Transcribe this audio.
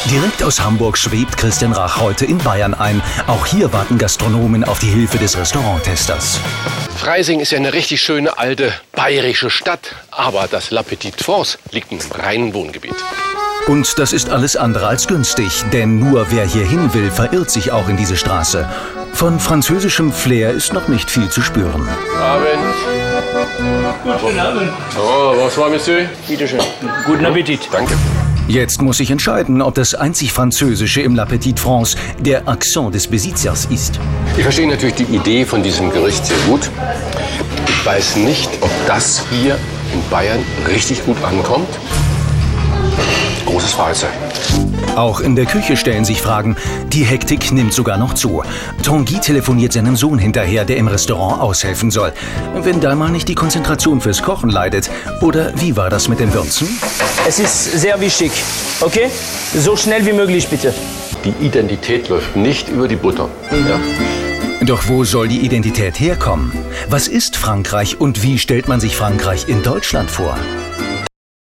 Direkt aus Hamburg schwebt Christian Rach heute in Bayern ein. Auch hier warten Gastronomen auf die Hilfe des Restauranttesters. Freising ist ja eine richtig schöne alte bayerische Stadt, aber das La Petite France liegt im reinen Wohngebiet. Und das ist alles andere als günstig, denn nur wer hierhin will, verirrt sich auch in diese Straße. Von französischem Flair ist noch nicht viel zu spüren. Abend. Guten Abend. Oh, bonsoir, Monsieur. Bitte schön. Guten Appetit. Danke. Jetzt muss ich entscheiden, ob das einzig Französische im La Petite France der Akzent des Besitzers ist. Ich verstehe natürlich die Idee von diesem Gericht sehr gut. Ich weiß nicht, ob das hier in Bayern richtig gut ankommt. Großes Fragezeichen. Auch in der Küche stellen sich Fragen. Die Hektik nimmt sogar noch zu. Tanguy telefoniert seinem Sohn hinterher, der im Restaurant aushelfen soll. Wenn da mal nicht die Konzentration fürs Kochen leidet. Oder wie war das mit dem Würzen? Es ist sehr wichtig, okay? So schnell wie möglich, bitte. Die Identität läuft nicht über die Butter. Ja. Doch wo soll die Identität herkommen? Was ist Frankreich und wie stellt man sich Frankreich in Deutschland vor?